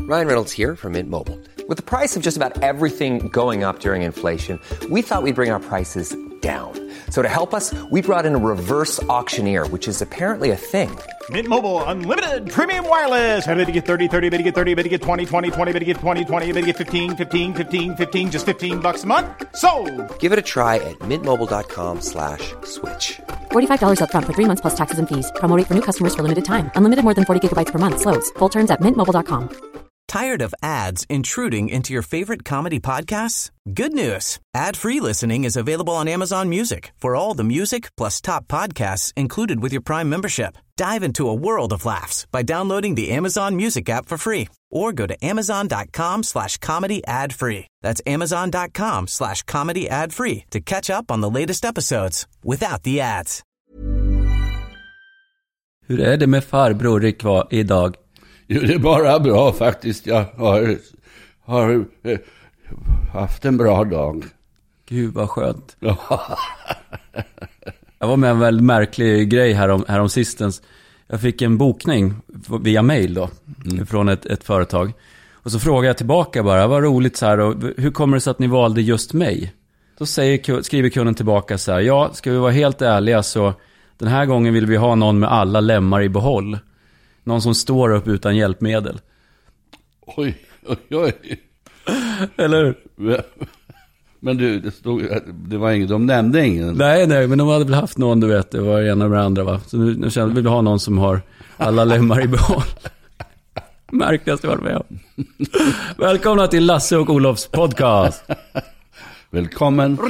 Ryan Reynolds here from Mint Mobile. With the price of just about everything going up during inflation, we thought we'd bring our prices down. So to help us, we brought in a reverse auctioneer, which is apparently a thing. Mint Mobile Unlimited Premium Wireless. How to get 30, 30, how to get 30, how to get 20, 20, 20, how to get 20, 20, how to get 15, 15, 15, 15, just $15 a month? Sold! Give it a try at mintmobile.com/switch. $45 up front for 3 months plus taxes and fees. Promo rate for new customers for limited time. Unlimited more than 40 gigabytes per month. Slows full terms at mintmobile.com. Tired of ads intruding into your favorite comedy podcasts? Good news. Ad-free listening is available on Amazon Music for all the music plus top podcasts included with your Prime membership. Dive into a world of laughs by downloading the Amazon Music app for free or go to amazon.com/comedy ad-free. That's amazon.com/comedy ad-free to catch up on the latest episodes without the ads. Hur är det med farbror Rick idag? Jo, det är bara bra faktiskt. Jag har haft en bra dag. Gud vad skönt. Jag var med en väldigt märklig grej härom sistens. Jag fick en bokning via mail då från ett företag. Och så frågade jag tillbaka bara, vad roligt så här, och hur kommer det sig att ni valde just mig? Då skriver kunden tillbaka så här, ja, ska vi vara helt ärliga så den här gången vill vi ha någon med alla lemmar i behåll. Någon som står upp utan hjälpmedel. Oj. Eller Men du, det var ingen, de nämnde ingen. Nej, men de hade väl haft någon, du vet, det var ena med andra va. Så nu känner vi ha någon som har alla lemmar i behåll. Märkligast jag varit med om. Välkomna till Lasse och Olofs podcast. Välkommen.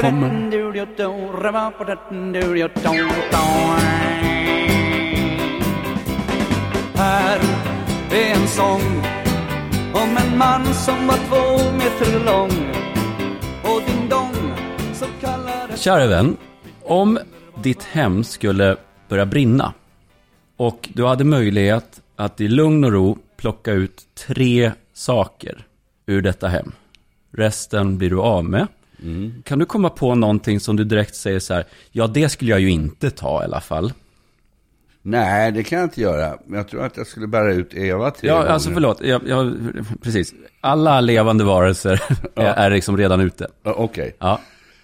Här är en sång om en man som var 2 meter lång och din dong så kallade... Kära vän, om ditt hem skulle börja brinna och du hade möjlighet att i lugn och ro plocka ut 3 saker ur detta hem. Resten blir du av med. Kan du komma på någonting som du direkt säger så här, ja det skulle jag ju inte ta i alla fall? Nej, det kan jag inte göra. Men jag tror att jag skulle bära ut Eva 3 gånger. Ja, alltså förlåt. Precis. Alla levande varelser är liksom redan ute. Okej. Ja.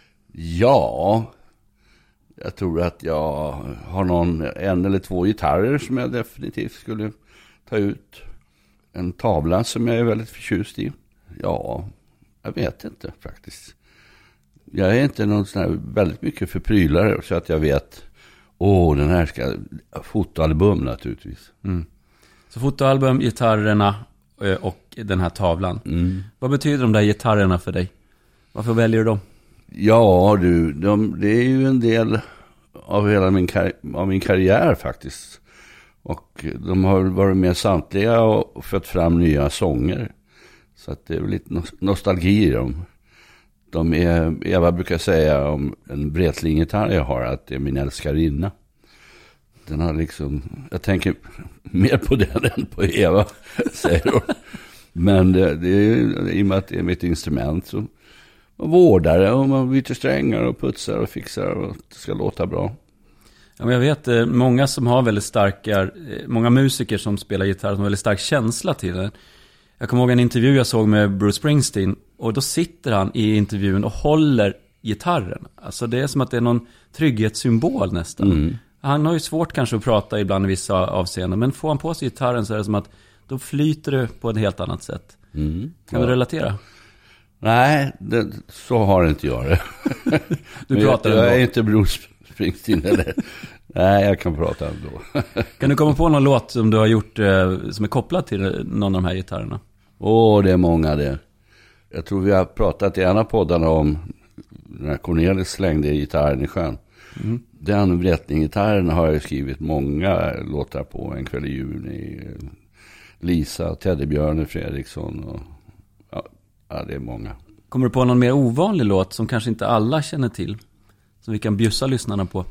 Ja, jag tror att jag har 1 eller 2 gitarrer som jag definitivt skulle ta ut. En tavla som jag är väldigt förtjust i. Ja, jag vet inte faktiskt. Jag är inte någon sån här väldigt mycket för prylare så att jag vet... den här ska... Fotoalbum naturligtvis. Så fotoalbum, gitarrerna och den här tavlan. Vad betyder de där gitarrerna för dig? Varför väljer du dem? Ja du, det är ju en del av hela min karriär faktiskt. Och de har varit med samtliga och fått fram nya sånger. Så att det är väl lite nostalgi i dem. Eva brukar säga om en Breitling-gitarr jag har att det är min älskarinna. Den har liksom, jag tänker mer på den än på Eva, säger hon. Men det är i och med att det är mitt instrument så man vårdar det och man byter strängar och putsar och fixar och det ska låta bra. Ja, men jag vet många som har väldigt starka, många musiker som spelar gitarr som har väldigt stark känsla till det. Jag kommer ihåg en intervju jag såg med Bruce Springsteen och då sitter han i intervjun och håller gitarren. Alltså det är som att det är någon trygghetssymbol nästan. Han har ju svårt kanske att prata ibland i vissa avseenden, men får han på sig gitarren så är det som att då flyter det på ett helt annat sätt. Kan du relatera? Nej, så har inte jag det. Du pratar jag är inte Bruce Springsteen eller... Nej, jag kan prata ändå. Kan du komma på någon låt som du har gjort som är kopplad till någon av de här gitarrerna? Det är många det. Jag tror vi har pratat i ena poddarna om när Cornelis slängde gitarren i sjön. Den Breitling-gitarren har jag skrivit många låtar på. En kväll i juni, Lisa, Teddybjörn, Fredriksson och ja, det är många. Kommer du på någon mer ovanlig låt som kanske inte alla känner till? Som vi kan bjussa lyssnarna på?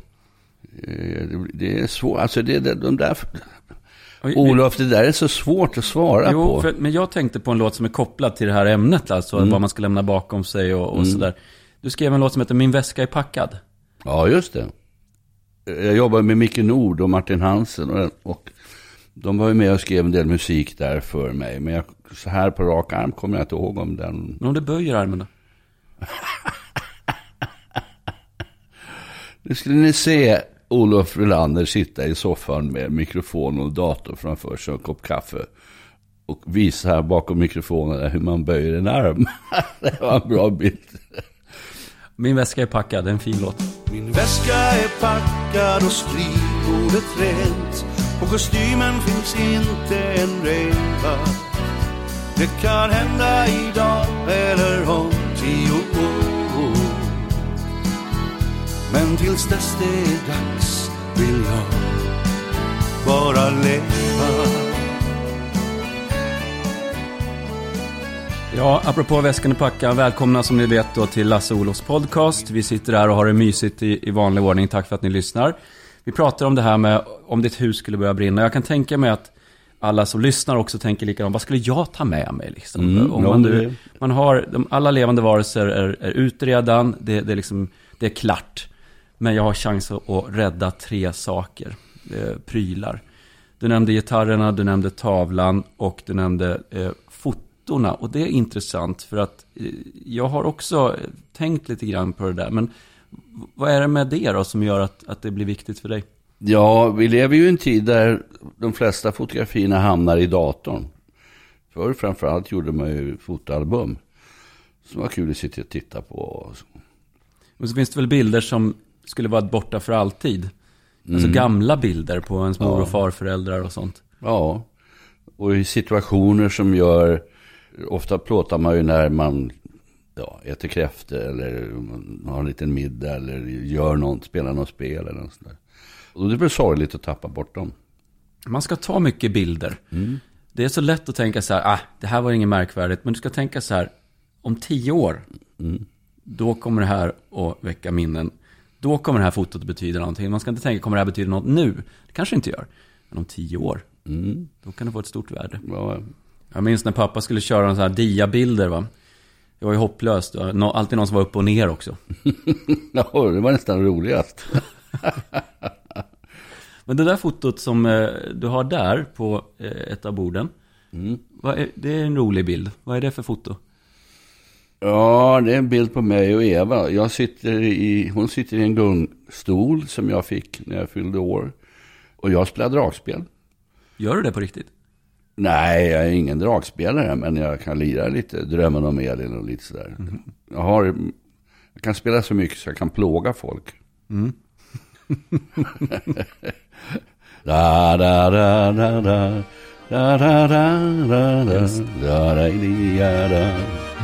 Det är svårt, alltså de där... Olof, det där är så svårt att svara på. Men jag tänkte på en låt som är kopplad till det här ämnet, alltså vad man ska lämna bakom sig och sådär. Du skrev en låt som heter Min väska är packad. Ja, just det. Jag jobbar med Micke Nord och Martin Hansen och De var ju med och skrev en del musik där för mig. Men så här på rak arm kommer jag inte ihåg om den. Men om du böjer armen då? Nu skulle ni se Olof Relander sitta i soffan med mikrofon och dator framför sig och en kopp kaffe. Och visa här bakom mikrofonen hur man böjer en arm. Det var en bra bild. Min väska är packad, det är en fin låt. Min väska är packad och skrivbordet rent. På kostymen finns inte en reva. Det kan hända idag eller om 10 år. Men tills dess det är dags vill jag bara leva. Ja, apropå väskan och packa, välkomna som ni vet då till Lasse Olofs podcast. Vi sitter här och har det mysigt i vanlig ordning. Tack för att ni lyssnar. Vi pratar om det här med om ditt hus skulle börja brinna. Jag kan tänka mig att alla som lyssnar också tänker likadant. Vad skulle jag ta med mig liksom? Man har, alla levande varelser är utredan. Det är klart. Men jag har chans att rädda 3 saker. Prylar. Du nämnde gitarrerna, du nämnde tavlan och du nämnde fotorna. Och det är intressant för att jag har också tänkt lite grann på det där. Men vad är det med det då som gör att det blir viktigt för dig? Ja, vi lever ju i en tid där de flesta fotografierna hamnar i datorn. Förr framförallt gjorde man ju fotoalbum som var kul att sitta och titta på. Men så finns det väl bilder som skulle vara borta för alltid. Alltså gamla bilder på ens mor- och farföräldrar och sånt. Ja, och i situationer som gör, ofta plåtar man ju när man äter kräftor eller har en liten middag eller gör något, spelar något spel eller något sånt där. Och det blir sorgligt att tappa bort dem. Man ska ta mycket bilder. Det är så lätt att tänka så här, det här var inget märkvärdigt. Men du ska tänka så här, om 10 år, då kommer det här att väcka minnen. Då kommer det här fotot att betyda någonting. Man ska inte tänka, kommer det här betyda något nu? Det kanske inte gör. Men om 10 år, då kan det få ett stort värde. Ja. Jag minns när pappa skulle köra en sån här diabilder, va? Det var ju hopplöst. Alltid någon som var upp och ner också. Ja, det var nästan roligast. Men det där fotot som du har där på ett av borden, det är en rolig bild. Vad är det för foto? Ja, det är en bild på mig och Eva. Hon sitter i en gungstol som jag fick när jag fyllde år. Och jag spelar dragspel. Gör du det på riktigt? Nej, jag är ingen dragspelare, men jag kan lira lite Drömmen om Elin och lite sådär. Jag kan spela så mycket så jag kan plåga folk. Da da da da da da da da da da da.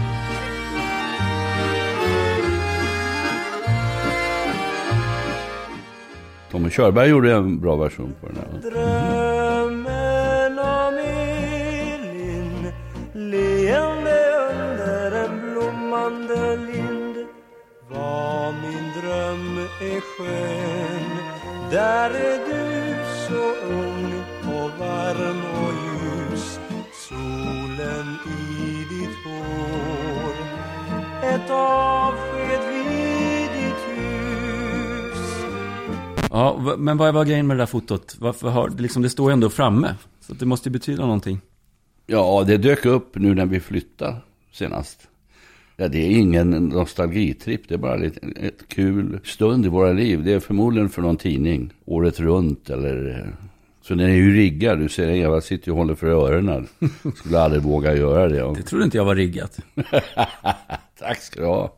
Tommy Körberg gjorde en bra version på den här. Drömmen om Elin, leende under en blommande lind. Vad min dröm är skön, där är du så ung och varm och ljus. Solen i ditt hår, ett avsked vid ditt hus. Ja, men vad var grejen med det där fotot? Varför det står ju ändå framme. Så det måste ju betyda någonting. Ja, det dök upp nu när vi flyttade senast. Ja, det är ingen nostalgitripp. Det är bara ett kul stund i våra liv. Det är förmodligen för någon tidning. Året runt eller... Så den är ju riggad. Du ser Eva sitter och håller för öronen. Skulle aldrig våga göra det. Det trodde inte jag var riggat. Tack ska du ha.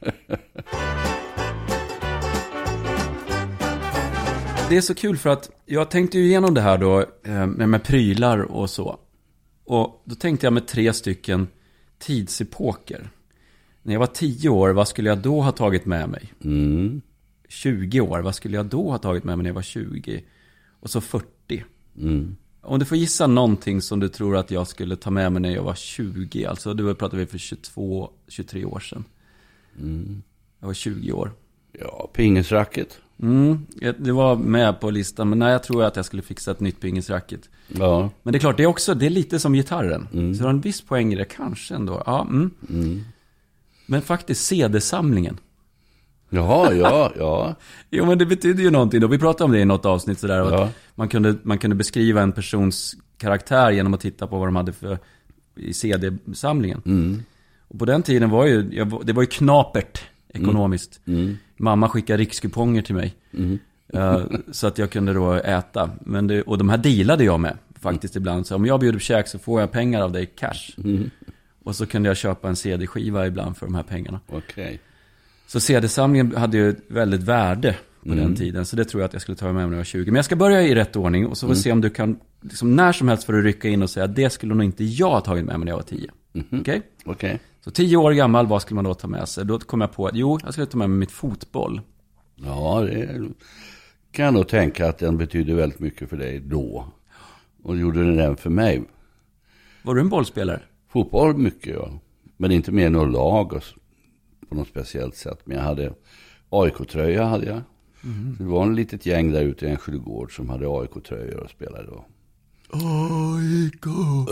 Det är så kul för att jag tänkte ju igenom det här då med prylar och så. Och då tänkte jag med 3 stycken tidsepoker. När jag var 10 år, vad skulle jag då ha tagit med mig? 20 år, vad skulle jag då ha tagit med mig när jag var 20? Och så 40. Om du får gissa någonting som du tror att jag skulle ta med mig när jag var 20. Alltså du pratade vi för 22-23 år sedan. Jag var 20 år. Ja, pingisracket. Det var med på listan. Men nej, jag tror att jag skulle fixa ett nytt pingisracket. Ja. Men det är klart, det är lite som gitarren. Så det har en viss poäng i det kanske ändå. Ja, Men faktiskt CD-samlingen. Ja. Jo, men det betyder ju någonting då. Vi pratade om det i något avsnitt sådär. Ja. Att man kunde beskriva en persons karaktär genom att titta på vad de hade för i CD-samlingen. Och på den tiden var det var ju knapert ekonomiskt. Mamma skickade rikskuponger till mig. Så att jag kunde då äta. Och de här dealade jag med faktiskt ibland. Så om jag bjuder på käk så får jag pengar av dig cash. Och så kunde jag köpa en CD-skiva ibland för de här pengarna. Okej. Så CD-samlingen hade ju väldigt värde på den tiden. Så det tror jag att jag skulle ta med mig när jag var 20. Men jag ska börja i rätt ordning. Och så får vi se om du kan, liksom, när som helst får du rycka in och säga att det skulle nog inte jag ha tagit med mig när jag var 10. Okej? Så 10 år gammal, vad skulle man då ta med sig? Då kom jag på att jag skulle ta med mig mitt fotboll. Ja, det kan jag nog tänka att den betyder väldigt mycket för dig då. Och gjorde den för mig. Var du en bollspelare? Fotboll mycket, ja. Men inte mer än något lag på något speciellt sätt. Men jag hade AIK-tröja hade jag. Så det var en litet gäng där ute i en Skyllegård som hade AIK-tröjor och spelade då. AIK!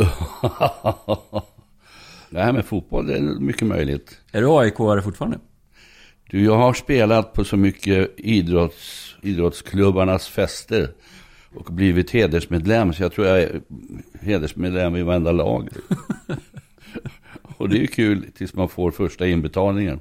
Nej, men fotboll det är mycket möjligt. Är du AIK-are fortfarande? Du, jag har spelat på så mycket idrottsklubbarnas fester och blivit hedersmedlem, så jag tror jag är hedersmedlem i varenda lag. Och det är ju kul tills man får första inbetalningen.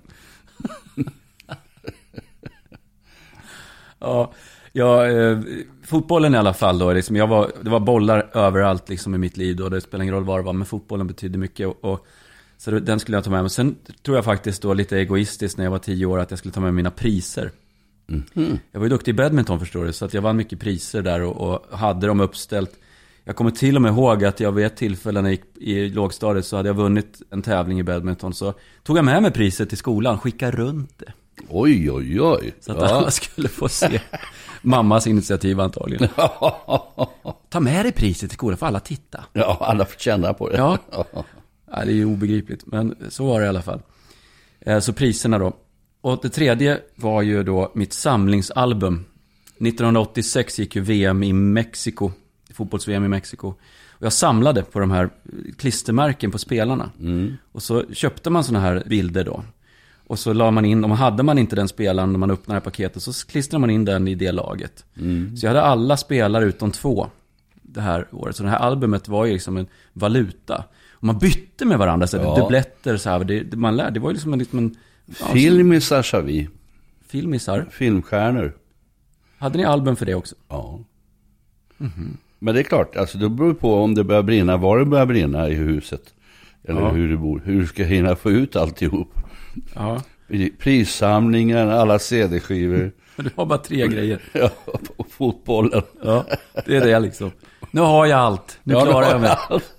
Ja, fotbollen i alla fall då, liksom, det var bollar överallt liksom i mitt liv då, det spelar ingen roll vad det var, men fotbollen betydde mycket och så den skulle jag ta med mig. Sen tror jag faktiskt då lite egoistiskt när jag var 10 år att jag skulle ta med mina priser. Jag var ju duktig i badminton, förstår du, så att jag vann mycket priser där och hade dem uppställt. Jag kommer till och med ihåg att jag vid ett tillfälle när jag gick i lågstadiet så hade jag vunnit en tävling i badminton, så tog jag med mig priset till skolan, skickade runt det. Oj. Så att alla skulle få se. Mammas initiativ antagligen. Ta med dig priset till skolan för alla titta. Ja, alla får känna på det. Ja, det är ju obegripligt, men så var det i alla fall. Så priserna då. Och det tredje var ju då mitt samlingsalbum. 1986 gick ju VM i Mexiko, fotbolls-VM i Mexiko. Och jag samlade på de här klistermärken på spelarna. Och så köpte man såna här bilder då. Och så la man in, och hade man inte den spelaren när man öppnade det här paketet, så klistrade man in den i det laget. Så jag hade alla spelare utom 2 det här året. Så det här albumet var ju liksom en valuta. Och man bytte med varandra, så dubbletter så här. Man lärde, det var ju liksom en filmisar, sa vi. Filmisar? Filmstjärnor. Hade ni album för det också? Ja. Men det är klart, alltså det beror på om det börjar brinna, var det börjar brinna i huset. Eller hur du bor. Hur du ska hinna få ut alltihop. Ja. Prissamlingen, alla CD-skivor. Du har bara 3 grejer. Ja, och fotbollen. Ja, det är det liksom. Nu har jag allt. Nu klarar jag mig.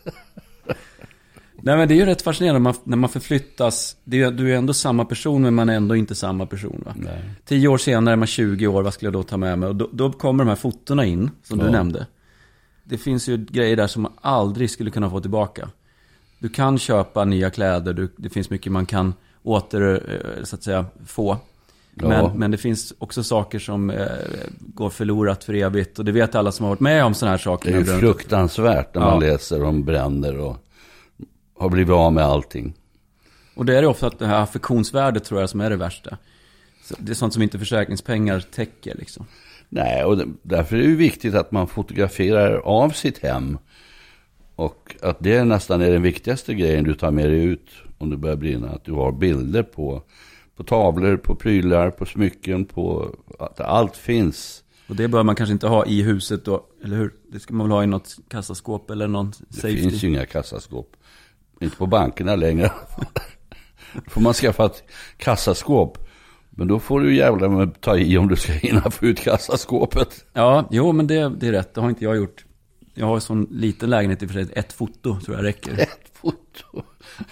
Nej, men det är ju rätt fascinerande när man förflyttas. Du är ändå samma person, men man är ändå inte samma person, va? Nej. 10 år senare är man 20 år, vad skulle jag då ta med mig? Och då kommer de här fotorna in, som du nämnde. Det finns ju grejer där som man aldrig skulle kunna få tillbaka. Du kan köpa nya kläder, det finns mycket man kan så att säga få. Men det finns också saker som går förlorat för evigt. Och det vet alla som har varit med om såna här saker. Det är fruktansvärt när man läser om bränder och har blivit av med allting. Och det är ofta att det här affektionsvärdet, tror jag, som är det värsta. Så det är sånt som inte försäkringspengar täcker liksom. Nej, och därför är det ju viktigt att man fotograferar av sitt hem. Och att det nästan är den viktigaste grejen du tar med dig ut om det börjar brinna. Att du har bilder på tavlor, på prylar, på smycken, på att allt finns. Och det bör man kanske inte ha i huset då, eller hur? Det ska man väl ha i något kassaskåp eller någon safety. Det finns ju inga kassaskåp. Inte på bankerna längre. Då får man skaffa ett kassaskåp. Men då får du jävla ta i om du ska hinna få ut kassaskåpet. Ja, jo, men det är rätt. Det har inte jag gjort. Jag har en sån liten lägenhet i för sig. 1 foto tror jag räcker. 1 foto.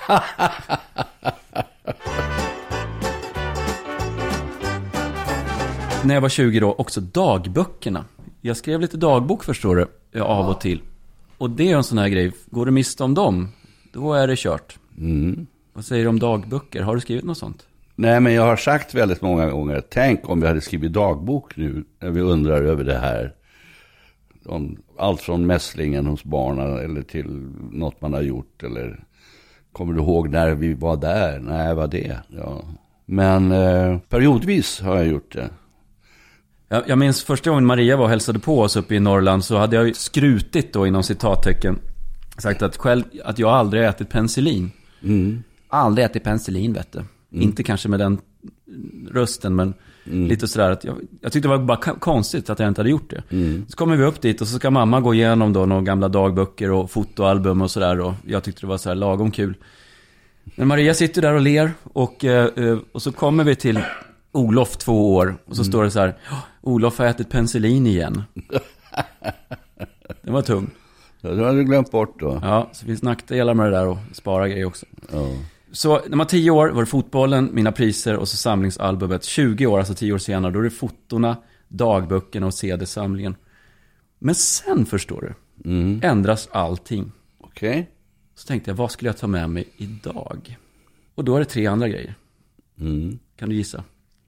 När jag var 20 då, också dagböckerna. Jag skrev lite dagbok, förstår du, av och till. Och det är en sån här grej. Går du miste om dem, då är det kört. Vad säger du om dagböcker? Har du skrivit något sånt? Nej, men jag har sagt väldigt många gånger, tänk om vi hade skrivit dagbok nu, när vi undrar över det här. Om allt från mässlingen hos barnen eller till något man har gjort. Eller kommer du ihåg när vi var där? Nej, vad det? Ja. Men periodvis har jag gjort det. Jag minns första gången Maria var och hälsade på oss uppe i Norrland, så hade jag skrutit då inom citattecken sagt att jag aldrig ätit penicillin. Aldrig ätit penicillin, vet du. Inte kanske med den rösten, men lite sådär att jag tyckte det var bara konstigt att jag inte hade gjort det. Så kommer vi upp dit och så ska mamma gå igenom då några gamla dagböcker och fotoalbum och sådär, och jag tyckte det var så här lagom kul. Men Maria sitter där och ler och så kommer vi till Olof 2 år och så står det så här: Olof har ätit penicillin igen. Det var tung. Ja, det hade du glömt bort då. Ja, så finns nackdelar med det där och spara grejer också. Ja. Så när man var 10 år var det fotbollen, mina priser och så samlingsalbumet. 20 år, alltså 10 år senare, då är det fotorna, dagböckerna och CD-samlingen. Men sen, förstår du, ändras allting. Okej. Så tänkte jag, vad skulle jag ta med mig idag? Och då är det 3 andra grejer. Kan du gissa?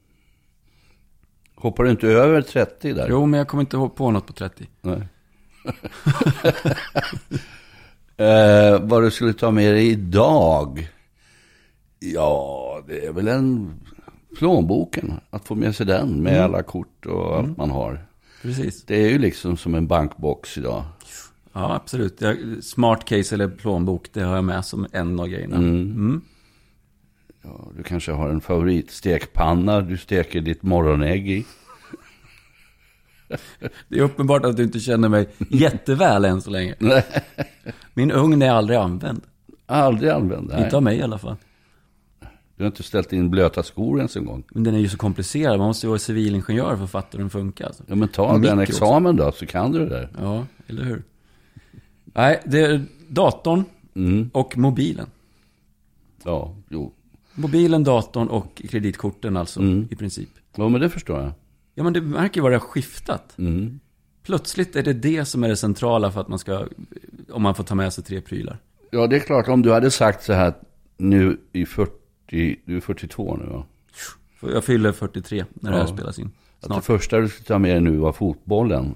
Hoppar du inte över 30 där? Jo, men jag kommer inte på något på 30. Nej. Vad du skulle ta med dig idag? Ja, det är väl en plånboken. Att få med sig den med alla kort och allt man har. Precis. Det är ju liksom som en bankbox idag. Ja, absolut. Smart case eller plånbok, det har jag med som en av grejerna. Ja, du kanske har en favoritstekpanna du steker ditt morgonägg i. Det är uppenbart att du inte känner mig jätteväl än så länge. Min ugn är aldrig använd. Aldrig använd? Nej. Inte av mig i alla fall. Du har inte ställt in blöta skor ens en gång. Men den är ju så komplicerad. Man måste ju vara civilingenjör för att fatta hur den funkar. Alltså. Ja, men ta den examen då, så kan du det där. Ja, eller hur? Nej, det är datorn och mobilen. Ja, jo. Mobilen, datorn och kreditkorten alltså, i princip. Ja, men det förstår jag. Ja, men du märker vad det har skiftat. Plötsligt är det som är det centrala för att man ska, om man får ta med sig 3 prylar. Ja, det är klart, om du hade sagt så här nu i 40, du är 42 nu, va? Jag fyller 43 när det här spelas in. Att det första du skulle ta med dig nu var fotbollen.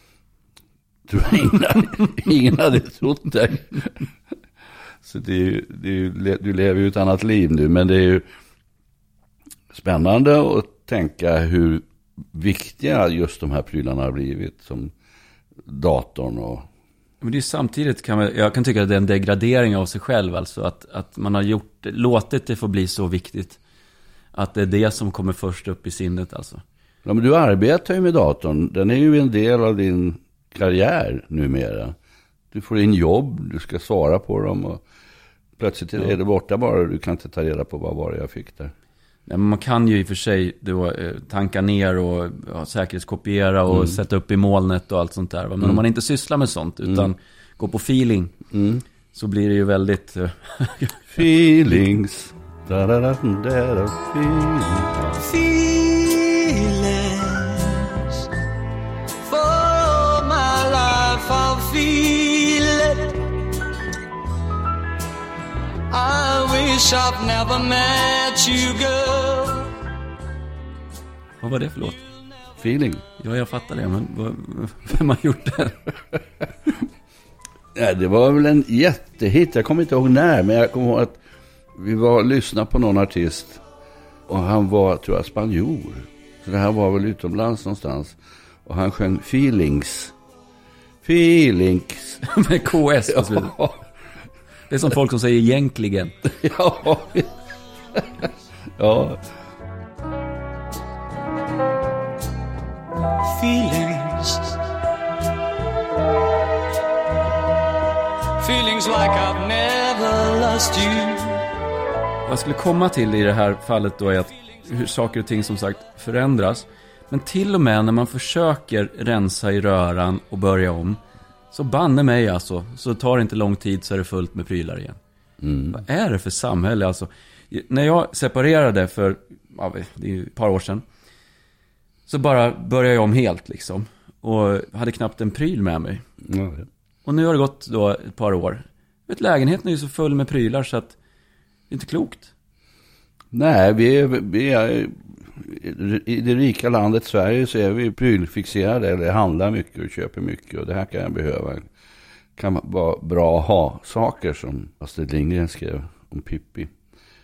Ingen hade trott dig. Så du lever ju ett annat liv nu, men det är ju spännande att tänka hur viktiga just de här prylarna har blivit, som datorn och... Men det är samtidigt, jag kan tycka att det är en degradering av sig själv, alltså att man har låtit det få bli så viktigt att det är det som kommer först upp i sinnet alltså. Ja, men du arbetar ju med datorn, den är ju en del av din karriär numera. Du får in jobb, du ska svara på dem och plötsligt är det borta bara, du kan inte ta reda på vad var det jag fick där. Nej, men man kan ju i och för sig då tanka ner och säkerhetskopiera och sätta upp i molnet och allt sånt där. Men om man inte sysslar med sånt utan går på feeling så blir det ju väldigt... Feelings. Feelings. For my life I'll feel it. I wish I've never met you, girl. Vad var det för låt? Feeling. Ja, jag fattar det, men vem har gjort det? Ja, det var väl en jättehit. Jag kommer inte ihåg när, men jag kommer ihåg att vi var lyssna på någon artist och han var, tror jag, spanjor. Så det här var väl utomlands någonstans. Och han sjöng Feelings. Feelings. Med KS på slutet. Ja. Det är som folk som säger egentligen. Ja. Ja. Feelings. Feelings like I've never lost you. Vad jag skulle komma till i det här fallet då är att hur saker och ting som sagt förändras. Men till och med när man försöker rensa i röran och börja om, så banne mig alltså, så tar det inte lång tid så är det fullt med prylar igen. Vad är det för samhälle alltså? När jag separerade för det är ett par år sedan, så bara började jag om helt liksom. Och hade knappt en pryl med mig. Och nu har det gått då ett par år. Lägenheten är ju så full med prylar så att det är inte klokt. Nej, vi är i det rika landet Sverige så är vi prylfixerade, eller handlar mycket och köper mycket, och det här kan jag behöva. Kan vara bra att ha saker, som Astrid Lindgren skrev om Pippi.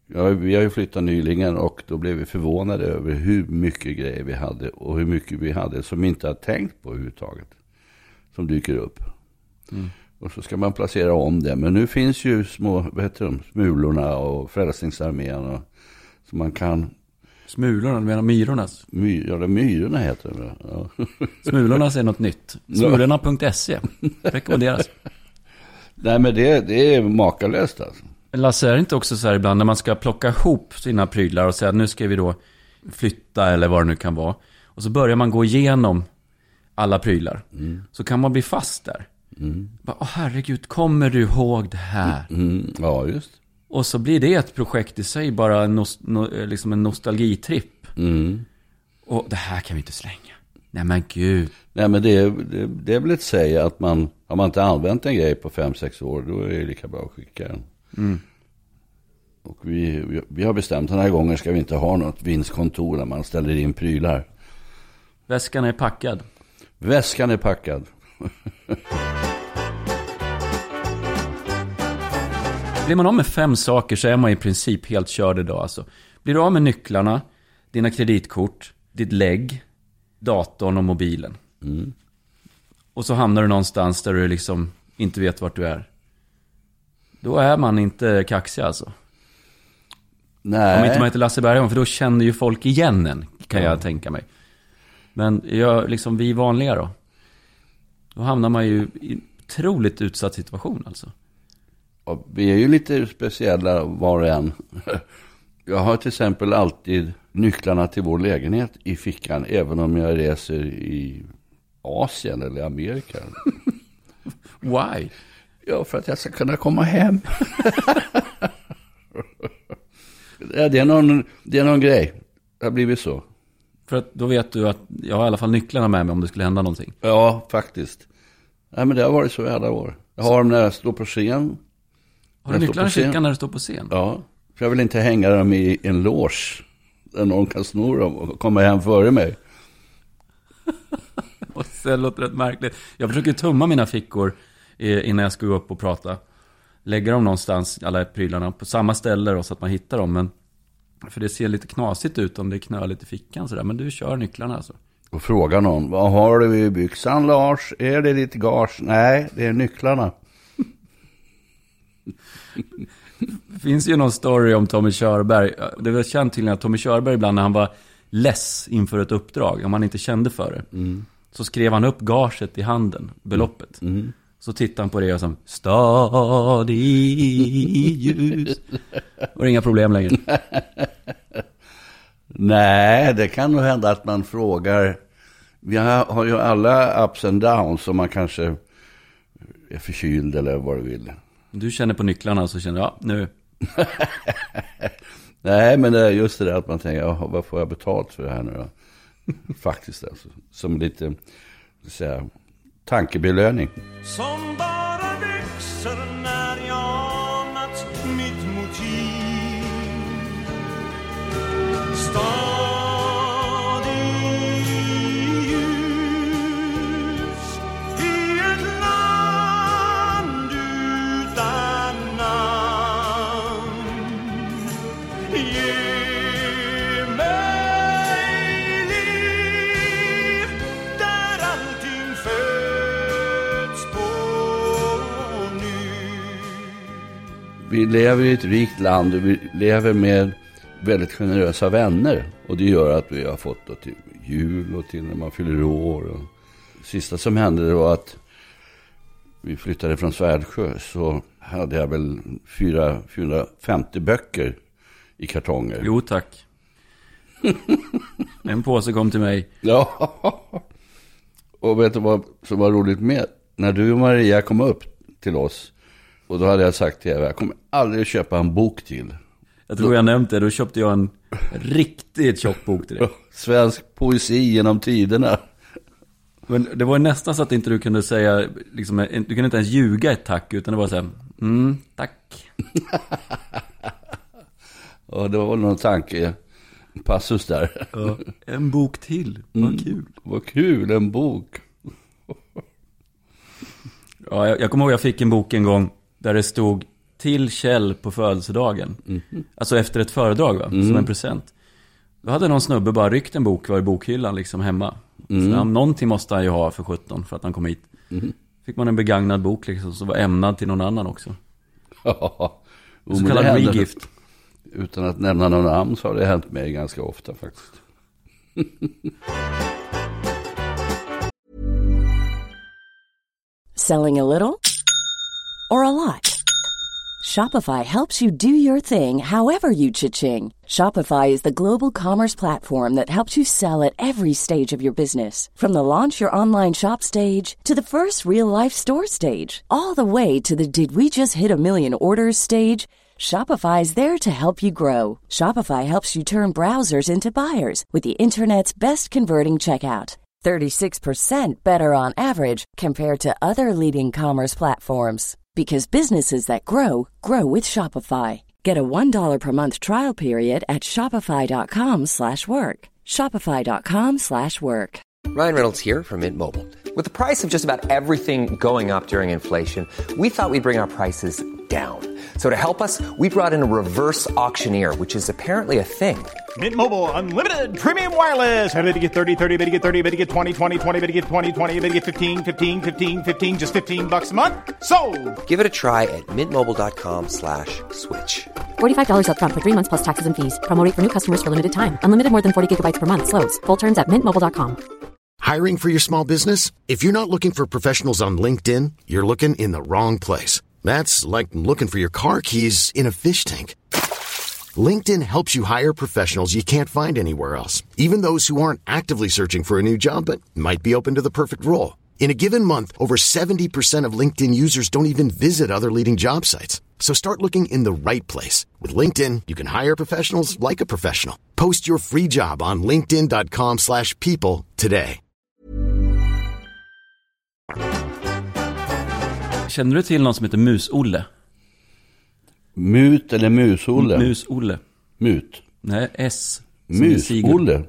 Ja, vi har ju flyttat nyligen och då blev vi förvånade över hur mycket grejer vi hade och hur mycket vi hade som vi inte har tänkt på överhuvudtaget. Som dyker upp. Och så ska man placera om det. Men nu finns ju smulorna och Frälsningsarmén och så man kan... Smulorna, du menar myrornas? Myrorna heter det. Ja. Smulornas är något nytt. Smulorna.se. Rekommenderas. Nej, men det är makalöst alltså. Lasse, är det inte också så här ibland när man ska plocka ihop sina prylar och säga att nu ska vi då flytta eller vad det nu kan vara. Och så börjar man gå igenom alla prylar. Så kan man bli fast där. Herregud, kommer du ihåg det här? Ja, just. Och så blir det ett projekt i sig, bara liksom en nostalgitripp. Och det här kan vi inte slänga. Nej men gud. Nej, men det är väl ett säga att har man inte använt en grej på 5-6 år, då är det lika bra att skicka den. Och vi har bestämt den här gången ska vi inte ha något vinstkontor där man ställer in prylar. Väskan är packad. Väskan är packad. Blir man av med 5 saker så är man i princip helt körd idag. Alltså. Blir du av med nycklarna, dina kreditkort, ditt lägg, datorn och mobilen. Och så hamnar du någonstans där du liksom inte vet vart du är. Då är man inte kaxig alltså. Nej. Om inte man heter Lasse Bergman, för då känner ju folk igen en, kan jag tänka mig. Men vi vanliga då. Då hamnar man ju i en otroligt utsatt situation alltså. Ja, vi är ju lite speciella var och en. Jag har till exempel alltid nycklarna till vår lägenhet i fickan, även om jag reser i Asien eller Amerika. Why? Ja, för att jag ska kunna komma hem. Det är någon grej. Det har blivit så. För att då vet du att jag har i alla fall nycklarna med mig om det skulle hända någonting. Ja, faktiskt. Nej, men det har varit så i alla år. Jag har dem när jag står på scen. Har du nycklarna i fickan när du står på scen? Ja, för jag vill inte hänga dem i en loge där någon kan sno dem och komma hem före mig. Och det låter rätt märkligt. Jag försöker tumma mina fickor innan jag ska gå upp och prata. Lägga dem någonstans, alla prylarna, på samma ställe då, så att man hittar dem. Men, för det ser lite knasigt ut om det knör lite i fickan sådär. Men du kör nycklarna alltså. Och fråga någon, vad har du i byxan Lars? Är det ditt gage? Nej, det är nycklarna. Det finns ju någon story om Tommy Körberg. Det var känt till att Tommy Körberg ibland när han var less inför ett uppdrag, om han inte kände för det, så skrev han upp gaget i handen, beloppet. Så tittade han på det och sa stadig ljus. Och inga problem längre. Nej, det kan nog hända att man frågar. Vi har ju alla ups and downs, som man kanske är förkyld eller vad du vill. Du känner på nycklarna och så känner jag, nu. Nej, men det är just det där att man tänker, vad får jag betalt för det här nu då? Faktiskt alltså, som lite tankebelöning. Som bara växer när jag anat mitt motiv. Stadig ljus i ett land utan namn. Ge mig liv där allting föds på nytt. Vi lever i ett rikt land och vi lever med väldigt generösa vänner, och det gör att vi har fått då till jul och till när man fyller år. Och sista som hände var att vi flyttade från Svärdsjö, så hade jag väl 450 böcker i kartonger. Jo tack. En påse kom till mig. Ja. Och vet du vad som var roligt med? När du och Maria kom upp till oss, och då hade jag sagt till er, jag kommer aldrig köpa en bok till. Jag tror jag nämnt det, då köpte jag en riktigt tjock bok till dig. Svensk poesi genom tiderna. Men det var nästan så att inte du kunde säga, liksom, du kunde inte ens ljuga ett tack, utan det var så här, tack. Och det var någon tanke, passus där. Ja, en bok till, vad kul. Vad kul, en bok. Ja, jag kommer ihåg jag fick en bok en gång där det stod till Kjell på födelsedagen. Alltså efter ett föredrag, va? Som en present. Då hade någon snubbe bara ryckt en bok, var i bokhyllan liksom hemma. Så någonting måste han ju ha för 17 för att han kom hit. Fick man en begagnad bok liksom, som var ämnad till någon annan också. Ja. Så kallad regift. Utan att nämna någon namn så har det hänt mig ganska ofta faktiskt. Selling a little or a lot? Shopify helps you do your thing however you cha-ching. Shopify is the global commerce platform that helps you sell at every stage of your business. From the launch your online shop stage to the first real-life store stage, all the way to the did we just hit a million orders stage. Shopify is there to help you grow. Shopify helps you turn browsers into buyers with the internet's best converting checkout. 36% better on average compared to other leading commerce platforms. Because businesses that grow, grow with Shopify. Get a $1 per month trial period at shopify.com/work. Shopify.com/work. Ryan Reynolds here from Mint Mobile. With the price of just about everything going up during inflation, we thought we'd bring our prices down. So to help us, we brought in a reverse auctioneer, which is apparently a thing. Mint Mobile Unlimited Premium Wireless. How to get 30, 30, bit to get 30, bit to get 20, 20, 20, bit to get 20, 20, bit to get 15, 15, 15, 15, just $15 a month? Sold! Give it a try at mintmobile.com/switch. $45 up front for 3 months plus taxes and fees. Promo rate for new customers for limited time. Unlimited more than 40 gigabytes per month. Slows full terms at mintmobile.com. Hiring for your small business? If you're not looking for professionals on LinkedIn, you're looking in the wrong place. That's like looking for your car keys in a fish tank. LinkedIn helps you hire professionals you can't find anywhere else, even those who aren't actively searching for a new job but might be open to the perfect role. In a given month, over 70% of LinkedIn users don't even visit other leading job sites. So start looking in the right place. With LinkedIn, you can hire professionals like a professional. Post your free job on linkedin.com/people today. Känner du till någon som heter Mus-Olle? Mut eller Mus-Olle? Mus-Olle. Mut? Nej, S. Mus-Olle?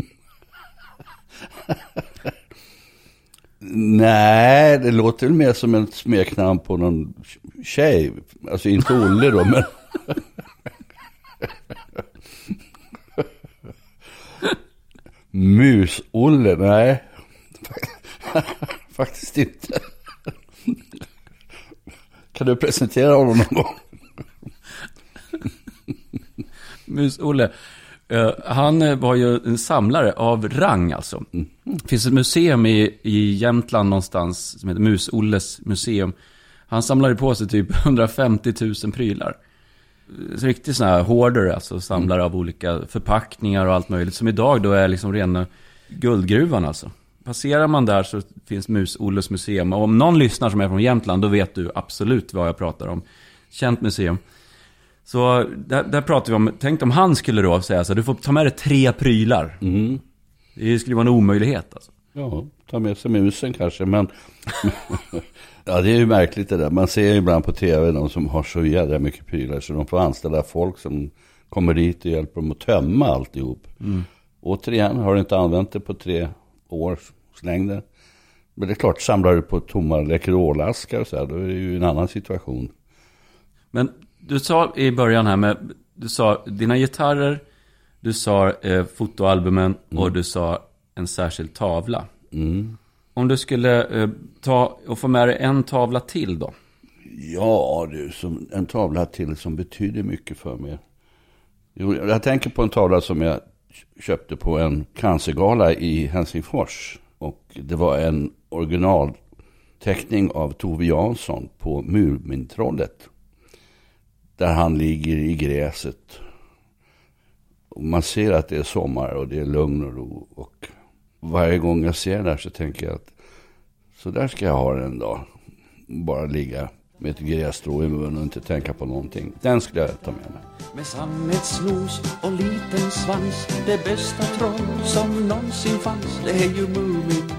Nej, det låter väl mer som ett smeknamn på någon tjej. Alltså inte Olle då, men... Mus-Olle, nej. Faktiskt inte. Kan du presentera honom någon gång? Mus-Olle. Han var ju en samlare av rang alltså. Det finns ett museum i Jämtland någonstans som heter Mus-Olles museum. Han samlade på sig typ 150 000 prylar. Riktigt sådana här hoarder, alltså samlare av olika förpackningar och allt möjligt. Som idag då är liksom rena guldgruvan alltså. Passerar man där så finns Mus-Olles museum. Och om någon lyssnar som är från Jämtland, då vet du absolut vad jag pratar om. Känt museum. Så där pratar vi om, tänk om han skulle då säga så här, du får ta med dig 3 prylar. Det skulle vara en omöjlighet alltså. Ja, ta med sig musen kanske, men ja, det är ju märkligt det där. Man ser ju ibland på tv de som har så jävla mycket prylar så de får anställa folk som kommer dit och hjälper dem att tömma alltihop. Återigen, har du inte använt det på 3 år, släng det. Men det är klart, samlar du på tomma Läkerolaskar och så här, då är det ju en annan situation. Men du sa i början här med, du sa dina gitarrer, du sa fotoalbumen och du sa en särskild tavla. Om du skulle ta och få med dig en tavla till då? Ja, du, som en tavla till som betyder mycket för mig. Jo, jag tänker på en tavla som jag köpte på en cancergala i Helsingfors. Och det var en originalteckning av Tove Jansson på Mumintrollet. Där han ligger i gräset. Och man ser att det är sommar och det är lugn och ro. Och varje gång jag ser det så tänker jag att så där ska jag ha det en dag. Bara ligga med ett grässtrå i munnen och inte tänka på någonting. Den skulle jag ta med mig. Med sammetsnos och liten svans, det bästa troll som någonsin fanns, det är ju Mumin.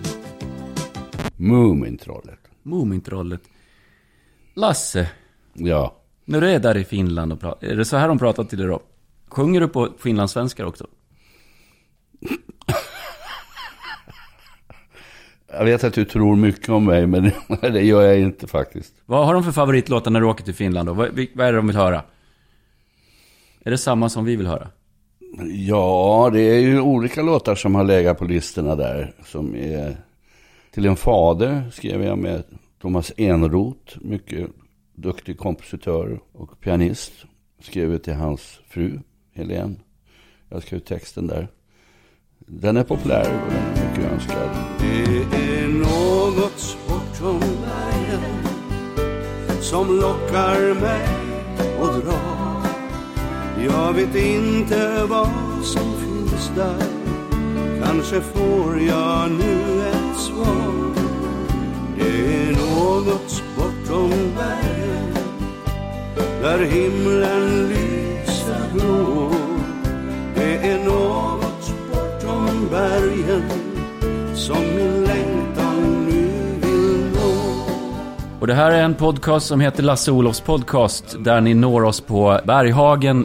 Mumintrollet. Mumintrollet. Lasse. Ja. När du är där i Finland och pratar, är det så här de pratar till dig då? Sjunger du på finlandssvenskar också? Jag vet att du tror mycket om mig, men det gör jag inte faktiskt. Vad har de för favoritlåtar när du åker till Finland då? Vad är det de vill höra? Är det samma som vi vill höra? Ja, det är ju olika låtar som har legat på listorna där. Som är Till en fader skrev jag med Thomas Enroth, mycket duktig kompositör och pianist. Skrev till hans fru, Helene. Jag skrev texten där. Den är populär och den är mycket önskad. Det är något bortom bergen som lockar mig och drar. Jag vet inte vad som finns där. Kanske får jag nu ett svar. Det är något bortom bergen där himlen lyser blå. Det är något bortom bergen som min längtan nu vill nå. Och det här är en podcast som heter Lasse Olofs podcast, där ni når oss på Berghagen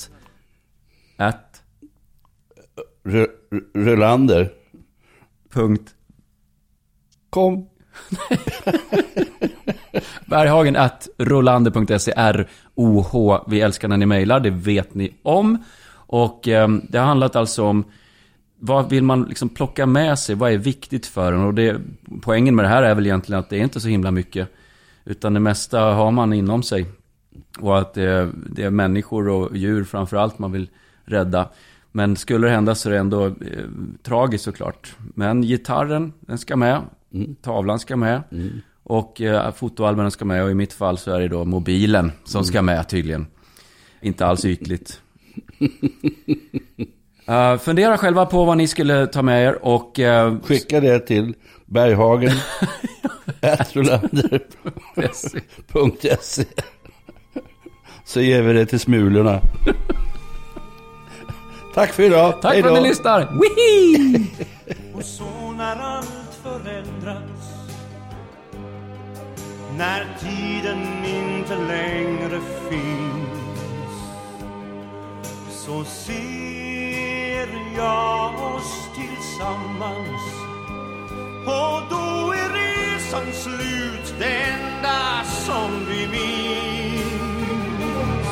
Rolander. Punkt. Kom. Berghagen @rolander.se ROH. Vi älskar när ni mejlar, det vet ni om. Och det har handlat alltså om vad vill man liksom plocka med sig, vad är viktigt för en. Och poängen med det här är väl egentligen att det är inte så himla mycket, utan det mesta har man inom sig. Och att det är människor och djur framförallt man vill rädda. Men skulle det hända så är det ändå tragiskt såklart. Men gitarren, den ska med. Tavlan ska med. Och fotoalbumen ska med. Och i mitt fall så är det då mobilen som ska med tydligen. Inte alls ytligt. Fundera själva på vad ni skulle ta med er. Och skicka det till Berghagen @rolander.se. Så ger vi det till smulorna. Tack för idag. Tack för att ni lyssnar. Och så när allt förändras, när tiden inte längre finns, så ser jag oss tillsammans. Och då är resan slut, det enda som vi minns.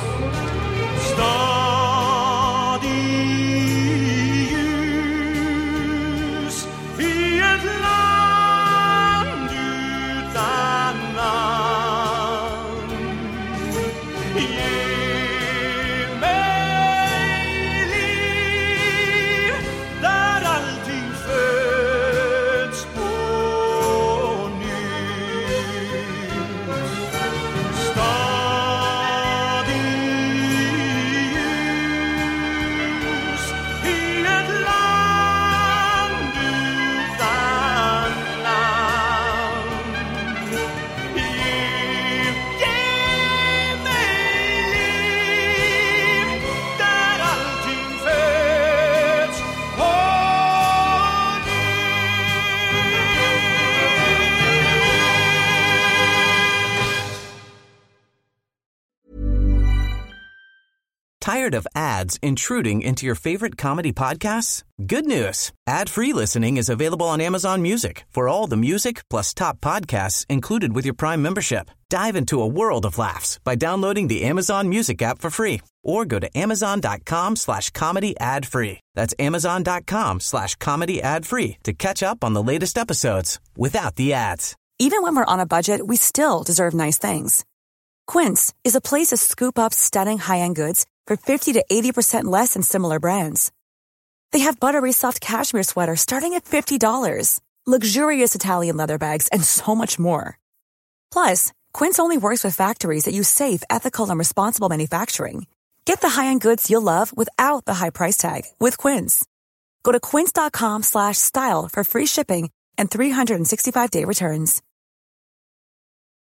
I ett land utan namn. Ge mig liv där allting föds på nytt. Stad i ljus i ett land utan namn. Ge mig liv där allting föds på Tired of ads intruding into your favorite comedy podcasts? Good news. Ad-free listening is available on Amazon Music for all the music plus top podcasts included with your Prime membership. Dive into a world of laughs by downloading the Amazon Music app for free or go to amazon.com/comedy ad-free. That's amazon.com/comedy ad-free to catch up on the latest episodes without the ads. Even when we're on a budget, we still deserve nice things. Quince is a place to scoop up stunning high-end goods for 50 to 80% less than similar brands. They have buttery soft cashmere sweaters starting at $50, luxurious Italian leather bags, and so much more. Plus, Quince only works with factories that use safe, ethical, and responsible manufacturing. Get the high-end goods you'll love without the high price tag with Quince. Go to quince.com/style for free shipping and 365-day returns.